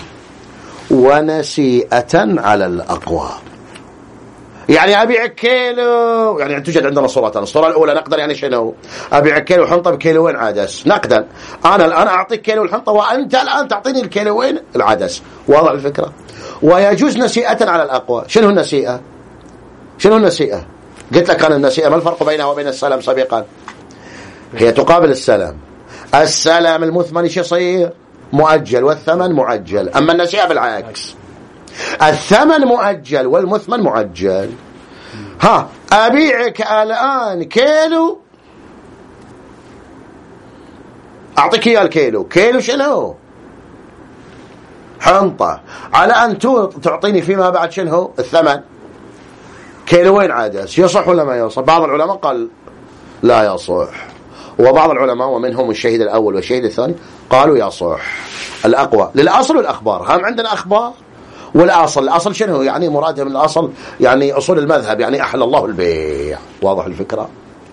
ونسيئة على الأقوى. يعني أبيع كيلو، يعني توجد عندنا صورتان، الصورة الأولى نقدر يعني شنو؟ أبيع كيلو حنطة بكيلوين عدس نقدا، أنا الآن أعطيك كيلو الحنطة وأنت الآن تعطيني الكيلوين العدس. واضح الفكرة؟ ويجوز نسيئة على الأقوى. شنو النسيئة؟ شنو النسيئة؟ قلت لك أنا النسيئة ما الفرق بينها وبين السلام سابقا؟ هي تقابل السلام. السلام المثمن ايش يصير؟ مؤجل، والثمن معجل. أما النسيئة بالعكس، الثمن مؤجل والمثمن معجل. ها أبيعك الآن كيلو، أعطيك إياه الكيلو، كيلو شنو؟ حنطة، على أن تعطيني فيما بعد شنو؟ الثمن كيلوين عدس. يصح ولا ما يصح؟ بعض العلماء قال لا يصح، وبعض العلماء ومنهم الشهيد الأول والشهيد الثاني قالوا يصح. الأقوى للأصل والأخبار، هم عندنا أخبار والأصل. الأصل شنو؟ يعني مراده من الأصل يعني أصول المذهب، يعني أحل الله البيع. واضح الفكرة؟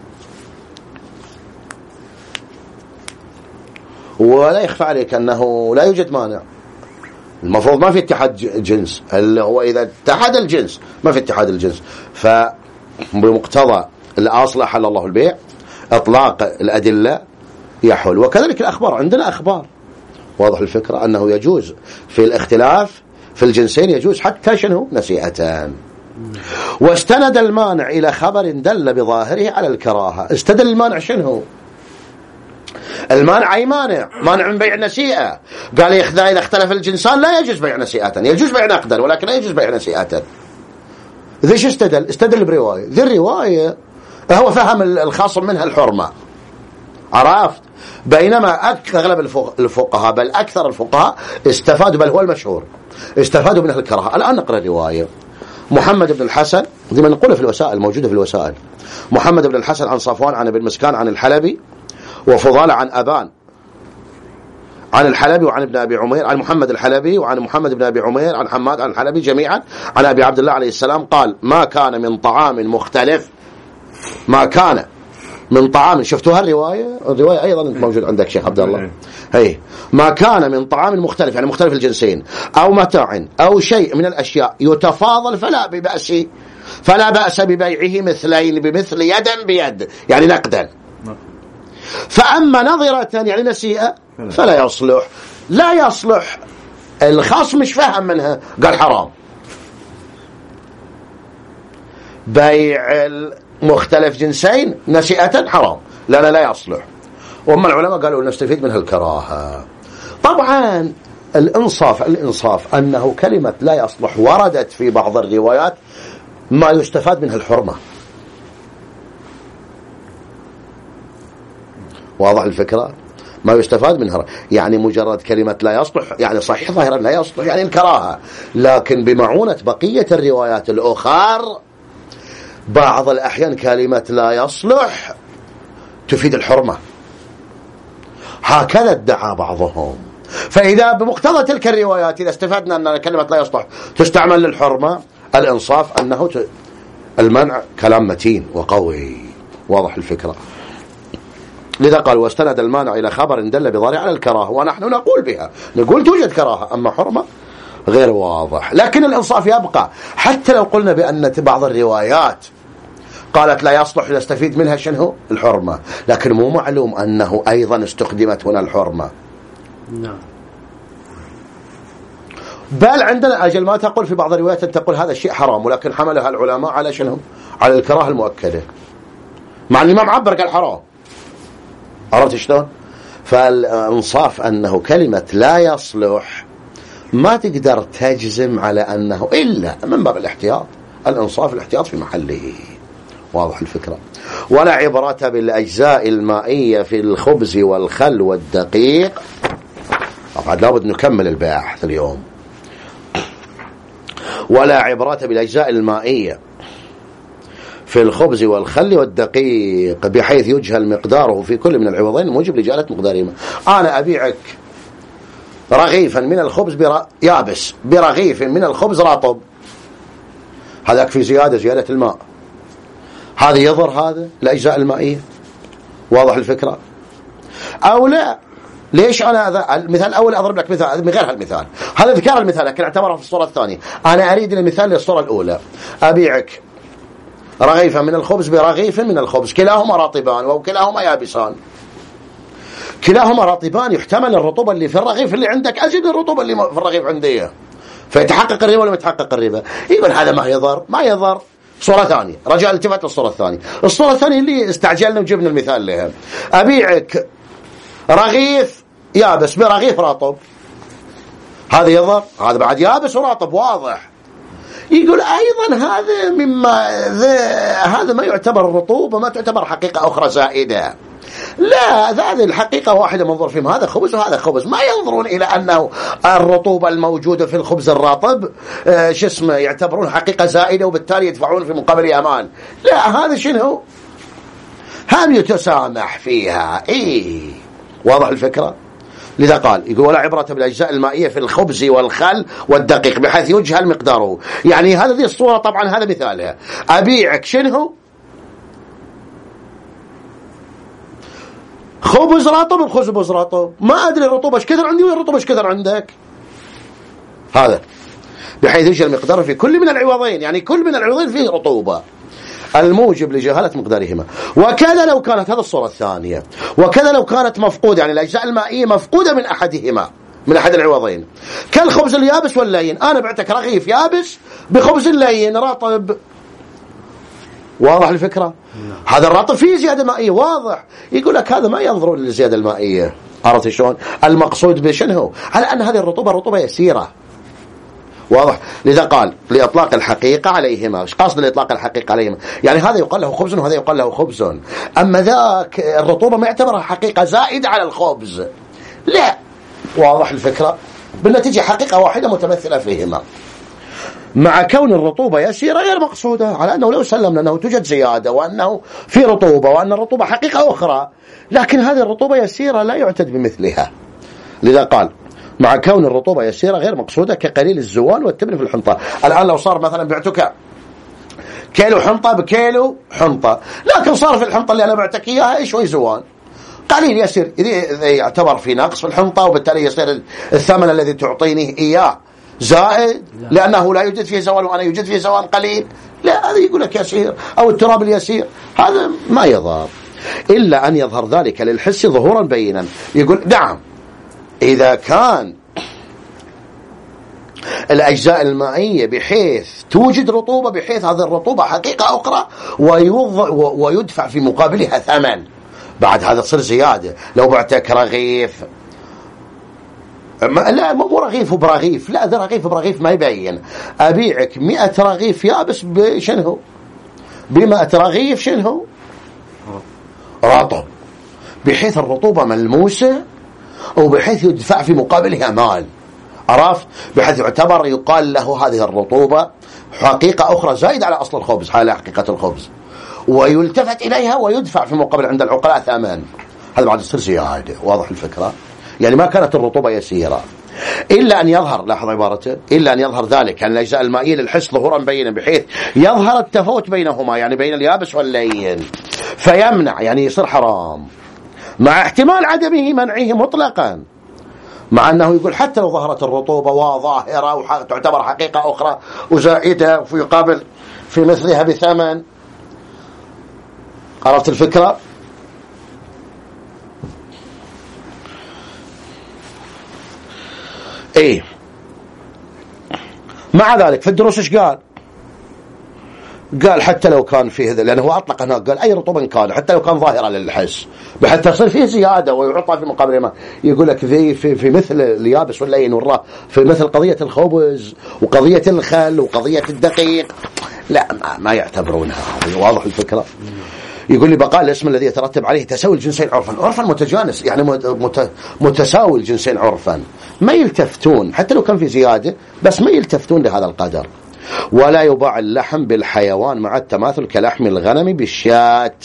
ولا يخفى عليك أنه لا يوجد مانع، المفروض ما في اتحاد جنس، اللي هو إذا اتحد الجنس ما في اتحاد الجنس، فبمقتضى الأصل أحل الله البيع، إطلاق الأدلة يحل. وكذلك الأخبار، عندنا أخبار. واضح الفكرة؟ أنه يجوز في الاختلاف في الجنسين يجوز حتى شنو؟ نسيئتان. واستند المانع إلى خبر دل بظاهره على الكراهة. استدل المانع شنو؟ المانع أي مانع، مانع من بيع النسيئة. قال إذا اختلف الجنسان لا يجوز بيع نسيئة، يجوز بيع نقدا ولكن لا يجوز بيع نسيئة. ذيش استدل؟ استدل برواية، ذي الرواية هو فهم الخاصم منها الحرمة، عرفت؟ بينما أغلب الفقهاء بل أكثر الفقهاء استفادوا، بل هو المشهور، استفادوا منها الكراهة. الآن نقرأ الرواية. محمد بن الحسن، زي ما نقول في الوسائل، موجودة في الوسائل، محمد بن الحسن عن صفوان عن ابن مسكان عن الحلبي، وفضالة عن أبان عن الحلبي وعن ابن أبي عمير، عن محمد الحلبي وعن محمد بن أبي عمير عن حماد عن الحلبي جميعا عن أبي عبد الله عليه السلام قال: ما كان من طعام مختلف، ما كان من طعام، شفتوها الرواية؟ الرواية أيضا موجود عندك شيخ عبد الله. هي ما كان من طعام مختلف، يعني مختلف الجنسين، أو متاع أو شيء من الأشياء يتفاضل فلا ببأس فلا بأس ببيعه مثلين بمثل يدا بيد، يعني نقدا. فأما نظرة يعني نسيئة فلا يصلح. لا يصلح، الخاص مش فهم منها، قال حرام بيع مختلف جنسين نسيئة، حرام، لا لا لا يصلح. وأما العلماء قالوا نستفيد منها الكراهة. طبعا الإنصاف الإنصاف أنه كلمة لا يصلح وردت في بعض الروايات ما يستفاد منها الحرمة. واضح الفكرة؟ ما يستفاد منها، يعني مجرد كلمة لا يصلح يعني صحيح ظاهرا لا يصلح يعني الكراهة، لكن بمعونة بقية الروايات الأخرى بعض الأحيان كلمة لا يصلح تفيد الحرمة، هكذا ادعى بعضهم. فإذا بمقتضى تلك الروايات إذا استفدنا أن كلمة لا يصلح تستعمل للحرمة، الإنصاف أنه المنع كلام متين وقوي. واضح الفكرة؟ لذا قال: واستند المانع إلى خبر دل بضارع على الكراهة، ونحن نقول بها، نقول توجد كراهة، أما حرمة غير واضح. لكن الإنصاف يبقى، حتى لو قلنا بأن بعض الروايات قالت لا يصلح نستفيد منها شنو الحرمة، لكن مو معلوم أنه أيضا استخدمت هنا الحرمة. نعم. بل عندنا أجل ما تقول في بعض الروايات تقول هذا الشيء حرام، ولكن حملها العلماء على شنو؟ على الكراهة المؤكدة، مع الإمام عبر قال حرام. عرفت شلون؟ فالإنصاف أنه كلمة لا يصلح ما تقدر تجزم على أنه إلا من باب الاحتياط. الإنصاف الاحتياط في محله. واضح الفكرة؟ ولا عبرة بالأجزاء المائية في الخبز والخل والدقيق. طبعا لابد نكمل البحث اليوم. ولا عبرة بالأجزاء المائية في الخبز والخل والدقيق بحيث يجهل مقداره في كل من العوضين موجب لجهالة مقدارهما. أنا أبيعك رغيفا من الخبز بر... يابس برغيف من الخبز رطب، هذاك في زيادة زيادة الماء، هذا يضر هذا الأجزاء المائية. واضح الفكرة؟ أو لا؟ ليش أنا هذا المثال الأول أضرب لك مثال من غير هالمثال، هذا ذكر المثال لكن اعتبره في الصورة الثانية. أنا أريد المثال للصورة الأولى، أبيعك رغيفا من الخبز برغيف من الخبز، كلاهما رطبان وكلاهما يابسان. كلاهما رطبان، يحتمل الرطوبة اللي في الرغيف اللي عندك أزيد الرطوبة اللي في الرغيف عندي، فيتحقق الربا ولا ما يتحقق الربا؟ يقول هذا ما يضر، ما يضر. صورة ثانية، رجاء التفت للصورة الثانية. الصورة الثانية اللي استعجلنا وجبنا المثال لها، أبيعك رغيف يابس برغيف رطب، هذا يضر؟ هذا بعد يابس ورطب واضح. يقول أيضا هذا مما هذا ما يعتبر الرطوبة، ما تعتبر حقيقة أخرى زائدة. لا، هذه الحقيقة واحدة منظر فيهم، هذا خبز وهذا خبز، ما ينظرون إلى أنه الرطوبة الموجودة في الخبز الرطب آه شو اسمه يعتبرون حقيقة زائدة وبالتالي يدفعون في مقابل أمان. لا، هذا شنو؟ هم يتسامح فيها. إيه، واضح الفكرة؟ لذا قال يقول ولا عبرة بالأجزاء المائية في الخبز والخل والدقيق بحيث يجهل مقداره. يعني هذه الصورة طبعا هذا مثالها، أبيعك شنو؟ خبز رطب بخبز رطب، ما أدري الرطوبة ايش كثر عندي والرطوبة ايش كثر عندك، هذا بحيث يجهل مقداره في كل من العوضين، يعني كل من العوضين فيه رطوبة الموجب لجهالة مقدارهما. وكذا لو كانت، هذا الصورة الثانية، وكذا لو كانت مفقودة، يعني الأجزاء المائية مفقودة من أحدهما من أحد العوضين، كالخبز اليابس واللين. أنا بعتك رغيف يابس بخبز اللين رطب. واضح الفكرة؟ هذا الرطب فيه زيادة مائية واضح. يقول لك هذا ما ينظرون للزيادة المائية. عرفت شلون؟ المقصود بشنو؟ على أن هذه الرطوبة رطوبة يسيرة. واضح؟ لذا قال لإطلاق الحقيقة عليهما. ايش قصد لإطلاق الحقيقة عليهما؟ يعني هذا يقال له خبز وهذا يقال له خبز، أما ذاك الرطوبة ما يعتبرها حقيقة زائدة على الخبز. لا، واضح الفكرة؟ بالنتيجة حقيقة واحدة متمثلة فيهما، مع كون الرطوبة يسيرة غير مقصودة، على أنه لو سلمنا أنه توجد زيادة وأنه في رطوبة وأن الرطوبة حقيقة أخرى، لكن هذه الرطوبة يسيرة لا يعتد بمثلها. لذا قال مع كون الرطوبة يسيرة غير مقصودة كقليل الزوال والتبن في الحنطة. الآن لو صار مثلا بعتك كيلو حنطة بكيلو حنطة، لكن صار في الحنطة اللي أنا بعتك إياها شوي زوال قليل يسير، إذا يعتبر في نقص في الحنطة وبالتالي يصير الثمن الذي تعطينيه إياه زائد لأنه لا يوجد فيه زوال وأنا يوجد فيه زوال قليل، لا هذا يقول لك يسير، أو التراب اليسير هذا ما يظهر إلا أن يظهر ذلك للحس ظهورا بينا. يقول نعم إذا كان الأجزاء المائية بحيث توجد رطوبة، بحيث هذه الرطوبة حقيقة أخرى ويدفع في مقابلها ثمن، بعد هذا تصير زيادة. لو بعتك رغيف، لا مو رغيف برغيف، لا ذا رغيف برغيف ما يبين، أبيعك مئة رغيف يابس بشنه بمئة رغيف شنه رطب، بحيث الرطوبة ملموسة وبحيث يدفع في مقابلها مال، عرف؟ بحيث يعتبر يقال له هذه الرطوبة حقيقة أخرى زائد على أصل الخبز، على حقيقة الخبز، ويلتفت إليها ويدفع في مقابل عند العقلاء ثمن. هذا بعد يصير زيادة. واضح الفكرة؟ يعني ما كانت الرطوبة يسيرة إلا أن يظهر، لاحظ عبارته، إلا أن يظهر ذلك أن الأجزاء المائية للحس ظهورا بينا بحيث يظهر التفاوت بينهما، يعني بين اليابس واللين، فيمنع يعني يصير حرام، مع احتمال عدمه منعه مطلقا، مع أنه يقول حتى لو ظهرت الرطوبة وظاهرة وتعتبر حقيقة أخرى وزائدة وفي يقابل في مثلها بثمن. عرفت الفكرة؟ ايه. مع ذلك في الدروس ايش قال؟ قال حتى لو كان فيه هذا، لأنه هو أطلق هناك قال أي رطوبة كان حتى لو كان ظاهرة للحس بحتى يصير فيه زيادة ويعطى في مقابل ما. يقول لك في في, في مثل اليابس واللين والراء، في مثل قضية الخبز وقضية الخل وقضية الدقيق، لا ما, ما يعتبرونها. واضح الفكرة؟ يقول لي بقاء الاسم الذي يترتب عليه تساوي الجنسين عرفا، عرفا متجانس يعني مت متساوي الجنسين عرفا، ما يلتفتون حتى لو كان في زيادة، بس ما يلتفتون لهذا القدر. ولا يباع اللحم بالحيوان مع التماثل كلحم الغنم بالشاة.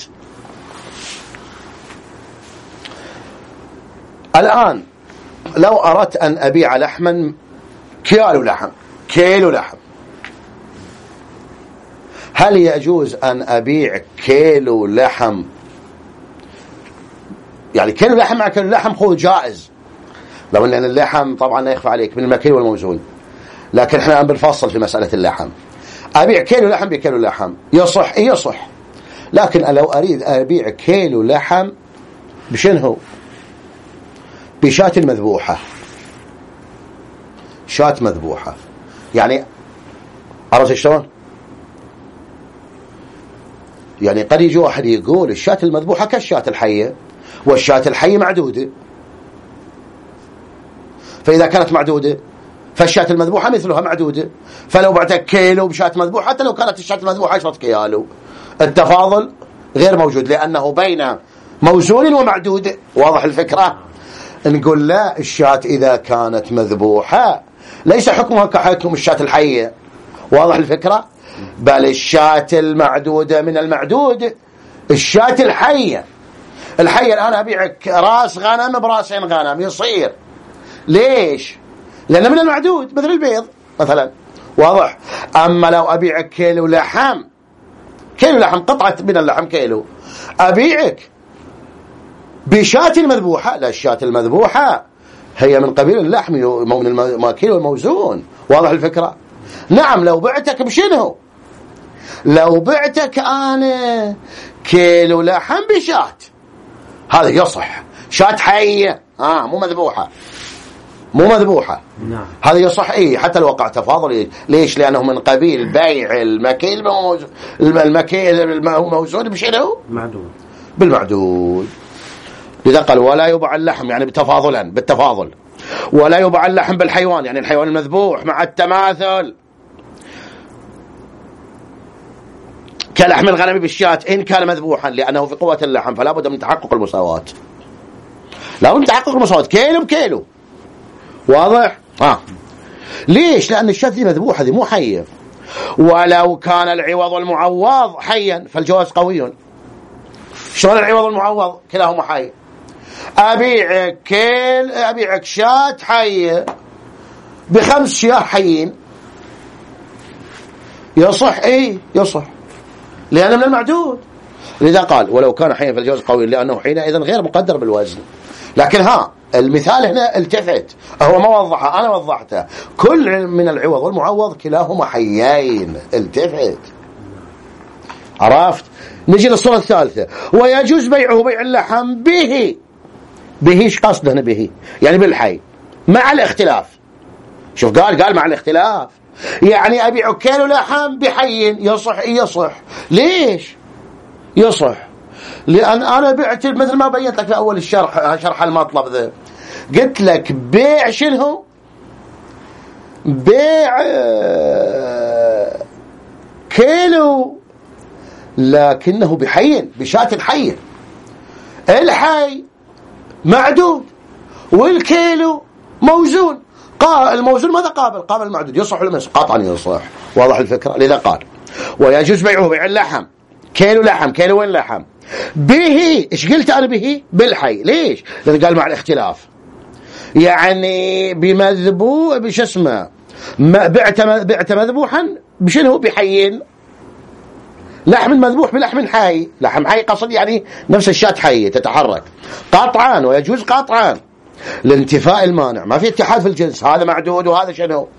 الآن لو أردت أن أبيع لحما كيلو لحم كيلو لحم هل يجوز أن أبيع كيلو لحم، يعني كيلو لحم مع كيلو لحم هو جائز، لو أن اللحم طبعا لا يخفى عليك من المكيل والموزون، لكن احنا بنفصل في مسألة اللحم. أبيع كيلو لحم بكيلو لحم يصح إيه يصح، لكن لو أريد أبيع كيلو لحم بشنه بشاة مذبوحة، شاة مذبوحة، يعني عرفت شلون؟ يعني قد يجي واحد يقول الشاة المذبوحة كالشاة الحية، والشاة الحية معدودة، فإذا كانت معدودة فالشاة المذبوحة مثلها معدودة، فلو بعتك كيلو بشاة مذبوحة حتى لو كانت الشاة المذبوحة عشرة كيلو التفاضل غير موجود لأنه بين موزون ومعدود. واضح الفكرة؟ نقول لا، الشاة إذا كانت مذبوحة ليس حكمها كحكم الشاة الحية. واضح الفكرة؟ بل الشاة المعدودة من المعدود الشاة الحية. الحية الآن أبيعك راس غنم براسين غنم يصير، ليش؟ لأنه من المعدود مثل البيض مثلا. واضح؟ أما لو أبيعك كيلو لحم، كيلو لحم قطعة من اللحم كيلو، أبيعك بشاة المذبوحة، لا الشاة المذبوحة هي من قبيل اللحم من الماكيل والموزون. واضح الفكرة؟ نعم لو بعتك بشنو؟ لو بعتك أنا كيلو لحم بشاة هذا يصح، شاة حية آه مو مذبوحة، مو مذبوحة نعم. هذا يصح إيه حتى لو وقع تفاضل. ليش؟ لأنه من قبيل بيع المكيل المكيل الموزون بشنو؟ معدود، بالمعدود. لذا قال ولا يباع اللحم يعني بتفاضلا بالتفاضل، ولا يباع اللحم بالحيوان يعني الحيوان المذبوح مع التماثل كلحم الغنم بالشاة إن كان مذبوحا، لأنه في قوة اللحم فلا بد من تحقق المساواة، لا بد من تحقق المساواة كيلو بكيلو. واضح؟ ها. ليش؟ لأن الشاة دي مذبوحة دي مو حية. ولو كان العوض والمعوض حيا فالجواز قوي. شلون العوض والمعوض كلاهما حي؟ أبيعك كيل أبيعك شاة حية بخمس شياه حيين، يصح؟ إيه يصح، لأنه من المعدود. لذا قال ولو كان حيا فالجواز قوي، لأنه حينئذ غير مقدر بالوزن. لكن ها المثال هنا التفت، هو ما وضحه، أنا وضحته. كل من العوض والمعوض كلاهما حيين، التفت، عرفت؟ نجي للصورة الثالثة، ويجوز بيعه بيع اللحم به. به ايش قصده هنا؟ به يعني بالحي مع الاختلاف. شوف قال قال مع الاختلاف، يعني أبيع كيلو لحم بحي، يصح؟ يصح. ليش يصح؟ لأن أنا بعت مثل ما بينت لك في أول الشرح، شرح المطلب ذا، قلت لك بيع شنو؟ بيع كيلو لكنه بحي، بشاة حية. الحي معدود والكيلو موزون. قال الموزون ماذا قابل؟ قابل المعدود. يصح ولا ما يصح؟ قطعا يصح. واضح الفكرة؟ لذا قال ويجوز بيعه بيع اللحم، كيلو لحم، كيلو وين لحم به. ايش قلت انا؟ به بالحي. ليش؟ لأن قال مع الاختلاف، يعني بمذبوح بش اسمه بعت بعت مذبوحا بشنو؟ بحيين. لحم مذبوح بلحم حي، لحم حي قصد يعني نفس الشاة حية تتحرك قطعا. ويجوز قطعا لانتفاء المانع، ما في اتحاد في الجنس، هذا معدود وهذا شنو؟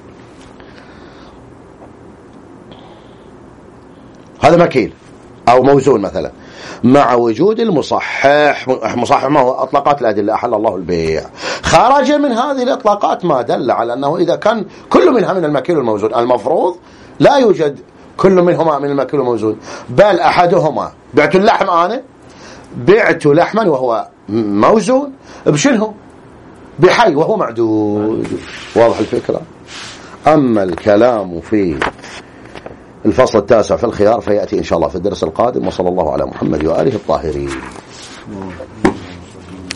هذا مكيل أو موزون مثلا، مع وجود المصحح. مصحح ما هو؟ أطلقات الأدلة أحل الله البيع. خرج من هذه الإطلاقات ما دل على أنه إذا كان كل منها من المكيل والموزون، المفروض لا يوجد كل منهما من المكيل والموزون، بل أحدهما. بعت اللحم، أنا بعت لحما وهو موزون بشنه؟ بحي وهو معدود. واضح الفكرة؟ أما الكلام في الفصل التاسع في الخيار فيأتي إن شاء الله في الدرس القادم. وصلى الله على محمد وآله الطاهرين.